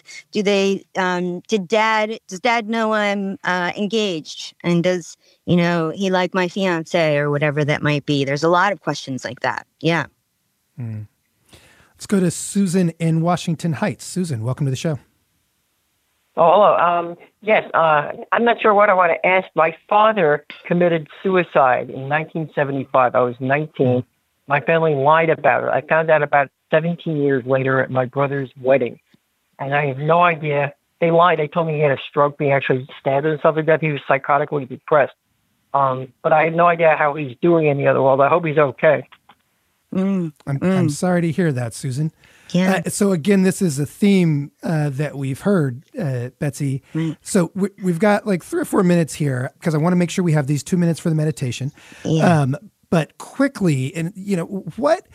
dad know I'm engaged? And does, he like my fiance or whatever that might be? There's a lot of questions like that. Yeah. Let's go to Susan in Washington Heights. Susan, welcome to the show. Oh, hello. Yes, I'm not sure what I want to ask. My father committed suicide in 1975. I was 19. My family lied about it. I found out about 17 years later at my brother's wedding. And I have no idea. They lied. They told me he had a stroke, he actually stabbed himself to death. He was psychotically depressed. But I have no idea how he's doing in the other world. I hope he's okay. I'm sorry to hear that, Susan. Yeah. So again, this is a theme that we've heard, Betsy. So we've got like 3 or 4 minutes here, because I want to make sure we have these 2 minutes for the meditation. Yeah. But quickly, and what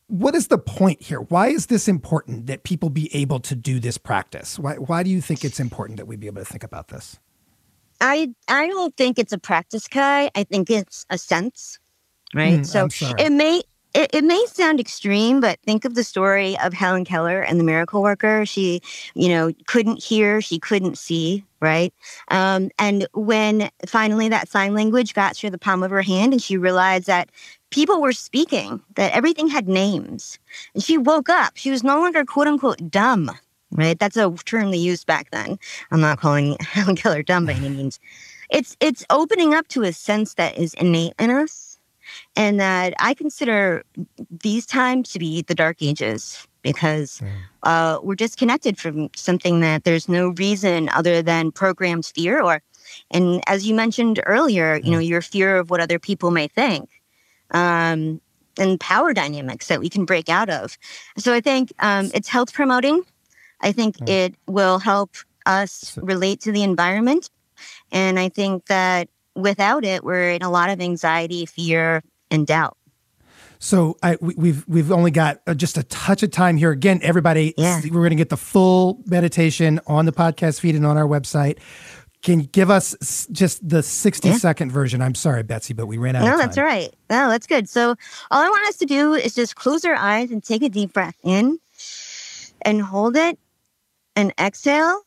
what is the point here? Why is this important that people be able to do this practice? Why do you think it's important that we be able to think about this? I don't think it's a practice, Kai. I think it's a sense, right? So it may sound extreme, but think of the story of Helen Keller and the miracle worker. She, couldn't hear, she couldn't see, right? And when finally that sign language got through the palm of her hand and she realized that people were speaking, that everything had names, and she woke up. She was no longer quote unquote dumb, right? That's a term they used back then. I'm not calling Helen Keller dumb by any means. It's opening up to a sense that is innate in us. And that I consider these times to be the dark ages because we're disconnected from something that there's no reason other than programmed fear and as you mentioned earlier, your fear of what other people may think and power dynamics that we can break out of. So I think it's health promoting. I think it will help us relate to the environment. And I think that without it, we're in a lot of anxiety, fear, and doubt. So we've only got just a touch of time here. Again, everybody, we're going to get the full meditation on the podcast feed and on our website. Can you give us just the 60-second version? I'm sorry, Betsy, but we ran out of time. No, that's all right. No, that's good. So all I want us to do is just close our eyes and take a deep breath in and hold it and exhale.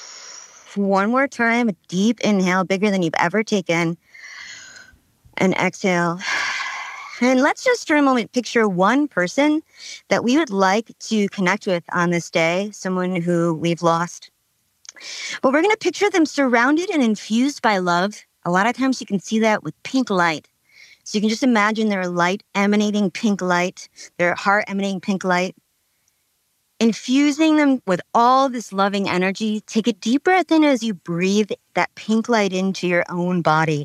One more time, a deep inhale, bigger than you've ever taken, and exhale. And let's just for a moment picture one person that we would like to connect with on this day, someone who we've lost. But we're going to picture them surrounded and infused by love. A lot of times you can see that with pink light. So you can just imagine their light emanating pink light, their heart emanating pink light. Infusing them with all this loving energy. Take a deep breath in as you breathe that pink light into your own body.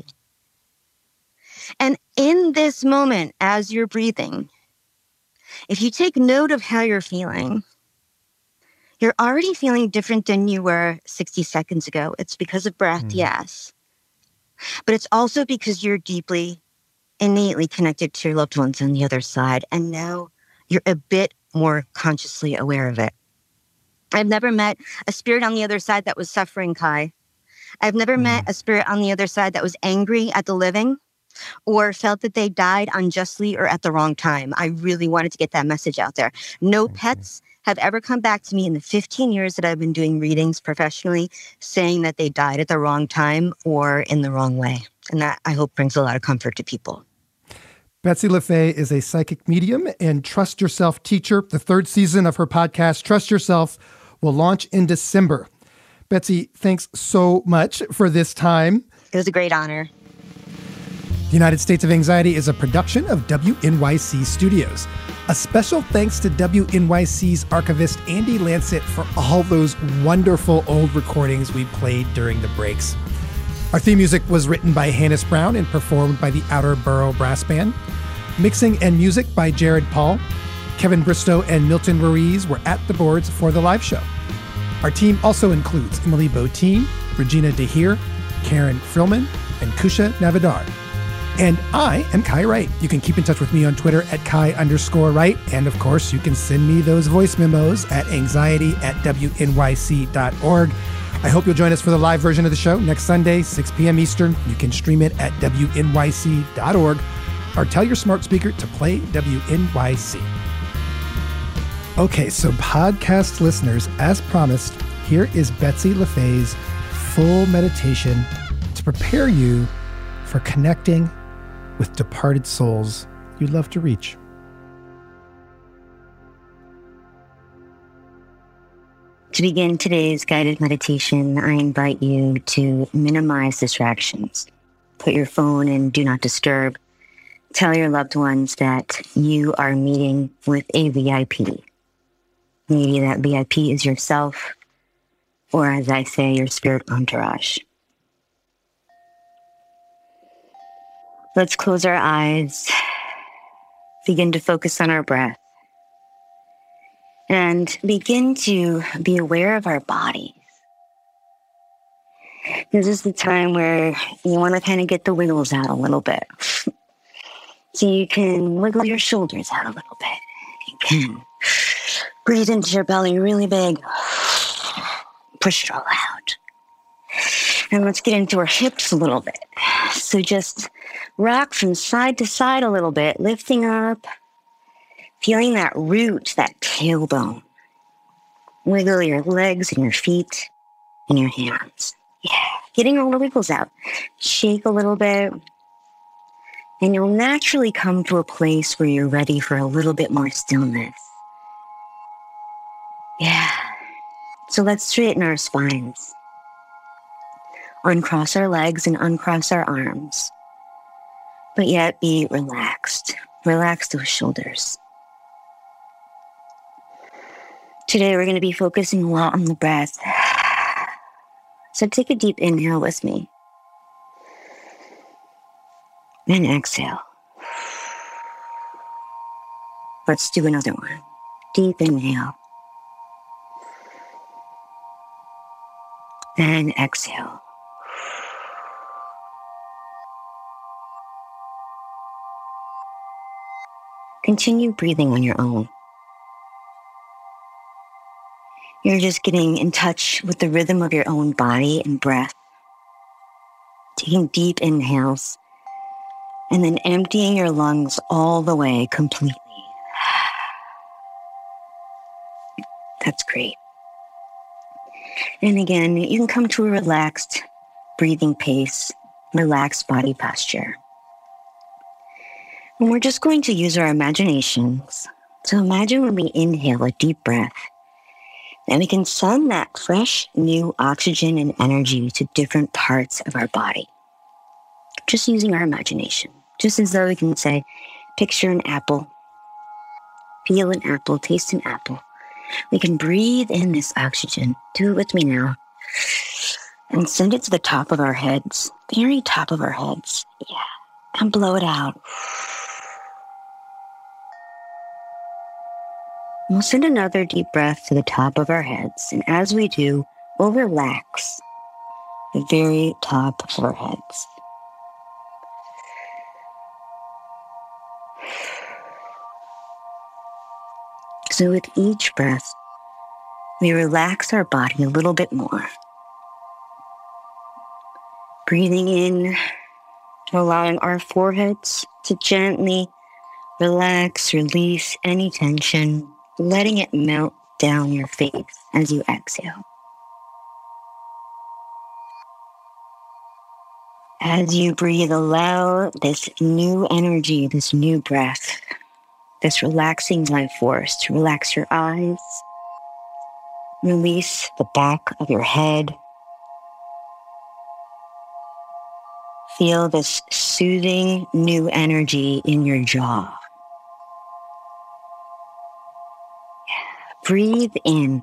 And in this moment, as you're breathing, if you take note of how you're feeling, you're already feeling different than you were 60 seconds ago. It's because of breath, yes. But it's also because you're deeply, innately connected to your loved ones on the other side. And now you're a bit more consciously aware of it. I've never met a spirit on the other side that was suffering, Kai. I've never met a spirit on the other side that was angry at the living or felt that they died unjustly or at the wrong time. I really wanted to get that message out there. No pets have ever come back to me in the 15 years that I've been doing readings professionally saying that they died at the wrong time or in the wrong way. And that, I hope, brings a lot of comfort to people. Betsy LaFaye is a psychic medium and Trust Yourself teacher. The third season of her podcast, Trust Yourself, will launch in December. Betsy, thanks so much for this time. It was a great honor. The United States of Anxiety is a production of WNYC Studios. A special thanks to WNYC's archivist Andy Lancet for all those wonderful old recordings we played during the breaks. Our theme music was written by Hannes Brown and performed by the Outer Borough Brass Band. Mixing and music by Jared Paul. Kevin Bristow and Milton Ruiz were at the boards for the live show. Our team also includes Emily Botine, Regina DeHeer, Karen Frillman, and Kusha Navidar. And I am Kai Wright. You can keep in touch with me on Twitter at Kai_Wright. And of course, you can send me those voice memos at anxiety@wnyc.org. I hope you'll join us for the live version of the show next Sunday, 6 p.m. Eastern. You can stream it at wnyc.org or tell your smart speaker to play WNYC. Okay, so podcast listeners, as promised, here is Betsy LaFaye's full meditation to prepare you for connecting with departed souls you'd love to reach. To begin today's guided meditation, I invite you to minimize distractions. Put your phone in Do Not Disturb. Tell your loved ones that you are meeting with a VIP. Maybe that VIP is yourself, or as I say, your spirit entourage. Let's close our eyes, begin to focus on our breath, and begin to be aware of our bodies. This is the time where you want to kind of get the wiggles out a little bit. So you can wiggle your shoulders out a little bit. can. Breathe into your belly really big. Push it all out. And let's get into our hips a little bit. So just rock from side to side a little bit, lifting up, feeling that root, that tailbone. Wiggle your legs and your feet and your hands. Yeah, getting all the wiggles out. Shake a little bit. And you'll naturally come to a place where you're ready for a little bit more stillness. Yeah. So let's straighten our spines. Uncross our legs and uncross our arms. But yet be relaxed. Relax those shoulders. Today we're going to be focusing a lot on the breath. So take a deep inhale with me. And exhale. Let's do another one. Deep inhale. And exhale. Continue breathing on your own. You're just getting in touch with the rhythm of your own body and breath. Taking deep inhales and then emptying your lungs all the way completely. That's great. And again, you can come to a relaxed breathing pace, relaxed body posture. And we're just going to use our imaginations. So imagine when we inhale a deep breath, and we can send that fresh, new oxygen and energy to different parts of our body. Just using our imagination. Just as though we can say, picture an apple, feel an apple, taste an apple. We can breathe in this oxygen. Do it with me now. And send it to the top of our heads, very top of our heads. Yeah. And blow it out. We'll send another deep breath to the top of our heads. And as we do, we'll relax the very top of our heads. So with each breath, we relax our body a little bit more. Breathing in, allowing our foreheads to gently relax, release any tension, letting it melt down your face as you exhale. As you breathe, allow this new energy, this new breath, this relaxing life force to relax your eyes, release the back of your head. Feel this soothing new energy in your jaw. Breathe in.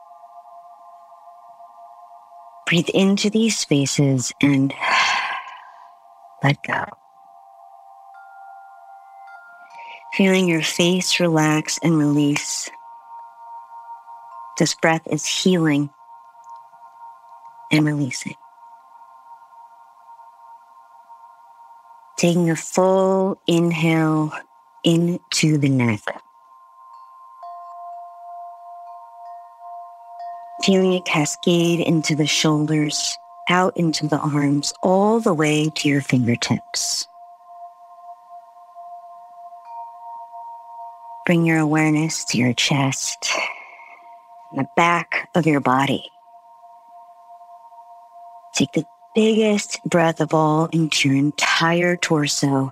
Breathe into these spaces and let go. Feeling your face relax and release. This breath is healing and releasing. Taking a full inhale into the neck. Feeling it cascade into the shoulders, out into the arms, all the way to your fingertips. Bring your awareness to your chest, the back of your body. Take the biggest breath of all into your entire torso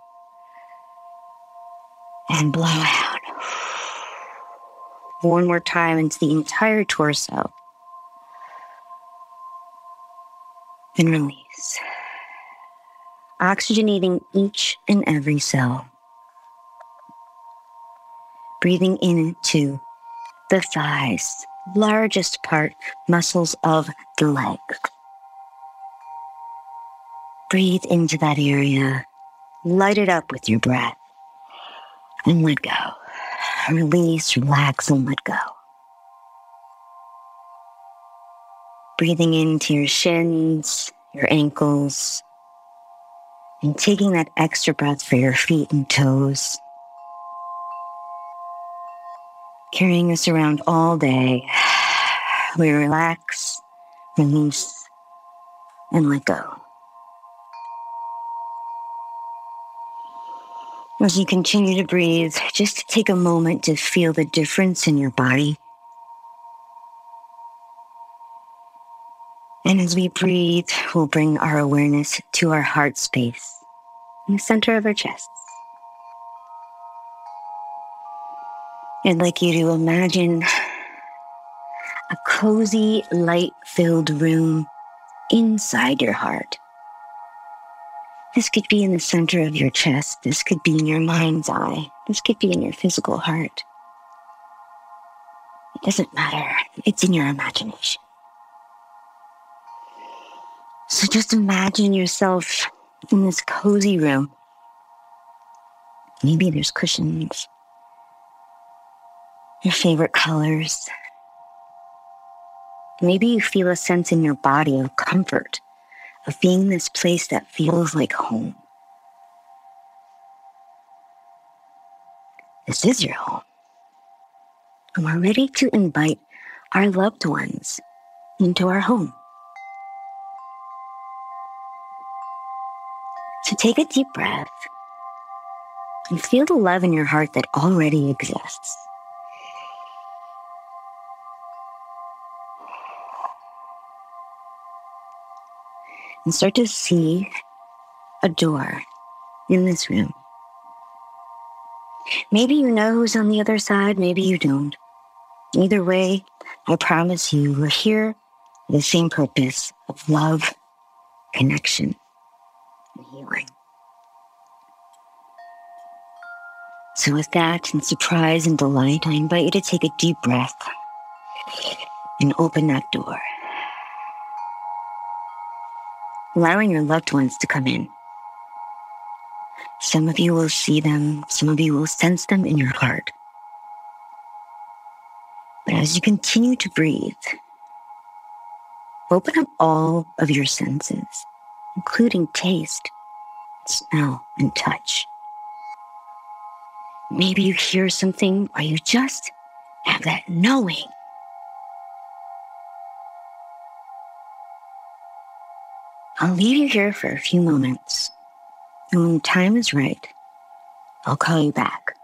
and blow out. One more time into the entire torso. And release. Oxygenating each and every cell. Breathing into the thighs, largest part, muscles of the leg. Breathe into that area. Light it up with your breath. And let go. Release, relax, and let go. Breathing into your shins, your ankles, and taking that extra breath for your feet and toes. carrying us around all day. We relax, release, and let go. As you continue to breathe, just take a moment to feel the difference in your body. And as we breathe, we'll bring our awareness to our heart space in the center of our chest. I'd like you to imagine a cozy, light-filled room inside your heart. This could be in the center of your chest. This could be in your mind's eye. This could be in your physical heart. It doesn't matter. It's in your imagination. So just imagine yourself in this cozy room. Maybe there's cushions, your favorite colors. Maybe you feel a sense in your body of comfort, of being in this place that feels like home. This is your home. And we're ready to invite our loved ones into our home. So take a deep breath and feel the love in your heart that already exists. And start to see a door in this room. Maybe you know who's on the other side, maybe you don't. Either way, I promise you, we're here for the same purpose of love, connection, and healing. So with that, and surprise and delight, I invite you to take a deep breath and open that door, allowing your loved ones to come in. Some of you will see them, some of you will sense them in your heart. But as you continue to breathe, open up all of your senses, including taste, smell, and touch. Maybe you hear something, or you just have that knowing. I'll leave you here for a few moments, and when the time is right, I'll call you back.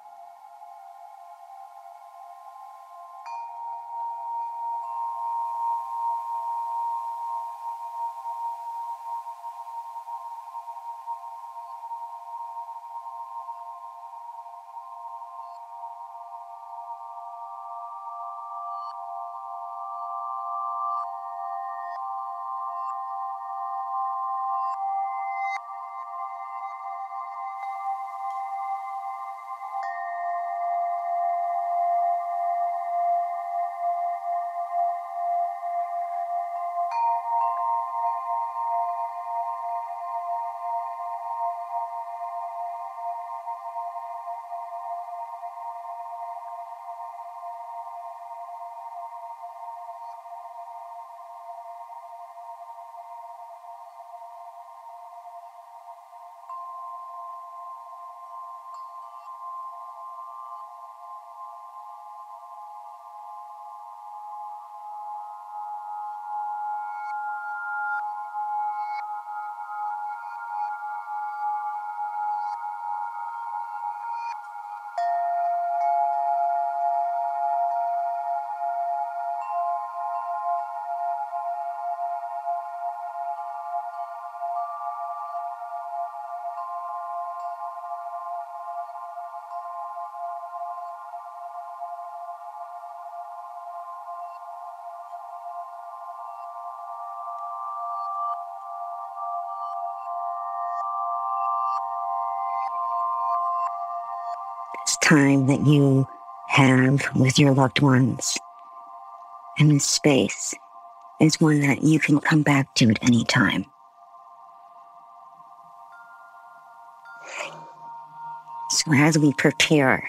This time that you have with your loved ones and this space is one that you can come back to at any time. So as we prepare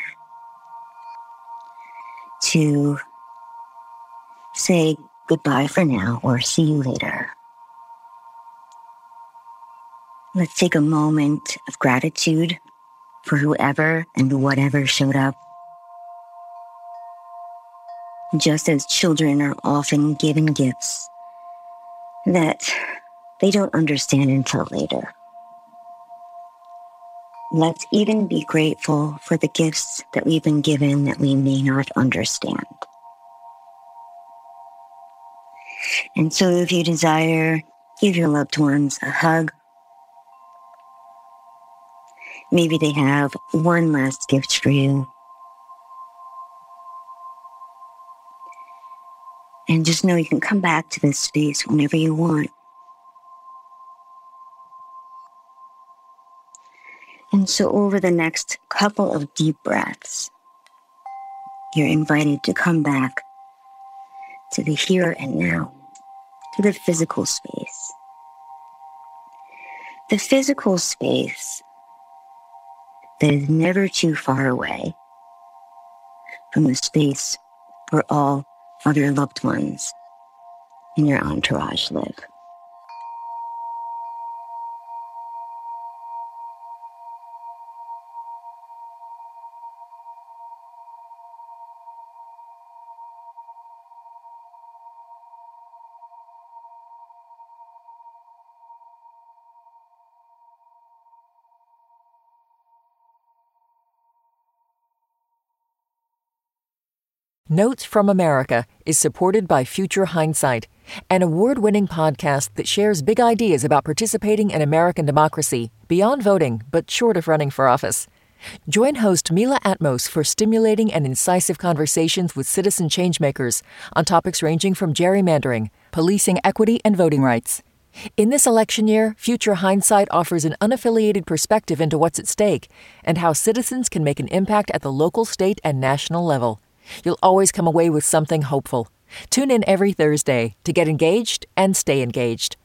to say goodbye for now or see you later, let's take a moment of gratitude for whoever and whatever showed up. just as children are often given gifts that they don't understand until later. Let's even be grateful for the gifts that we've been given that we may not understand. And so if you desire, give your loved ones a hug. Maybe they have one last gift for you. And just know you can come back to this space whenever you want. And so over the next couple of deep breaths, you're invited to come back to the here and now, to the physical space. The physical space that is never too far away from the space where all other loved ones in your entourage live. Notes from America is supported by Future Hindsight, an award-winning podcast that shares big ideas about participating in American democracy beyond voting, but short of running for office. Join host Mila Atmos for stimulating and incisive conversations with citizen changemakers on topics ranging from gerrymandering, policing equity, and voting rights. In this election year, Future Hindsight offers an unaffiliated perspective into what's at stake and how citizens can make an impact at the local, state, and national level. You'll always come away with something hopeful. Tune in every Thursday to get engaged and stay engaged.